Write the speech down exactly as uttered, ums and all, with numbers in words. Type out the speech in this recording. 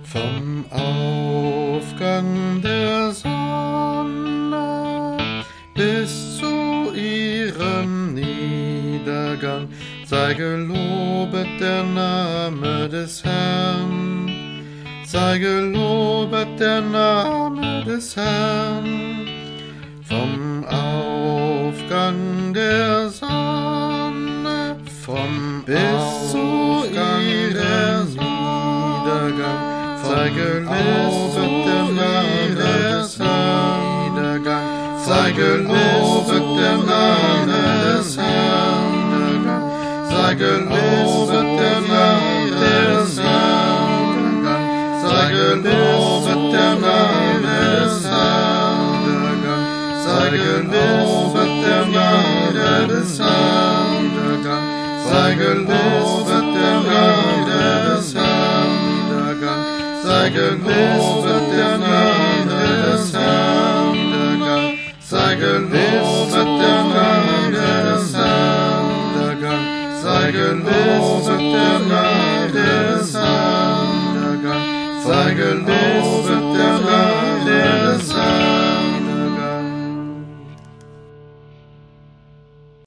Vom Aufgang der Sonne bis zu ihrem Niedergang sei gelobet der Name des Herrn, sei gelobet der Name des Herrn. Vom Aufgang der Sonne vom bis zu ihrem Niedergang sei gelobet der Name des Herrn, sei gelobet der Name des Herrn, sei gelobet der Name des Herrn, sei gelobet der Name des Herrn, sei gelobet der Name des Herrn, sei gelobet der Name des Herrn, sei gelobet der Name des Herrn, sei gelobet der Name des Herrn, sei gelobet der Name des Herrn, sei gelobet der Name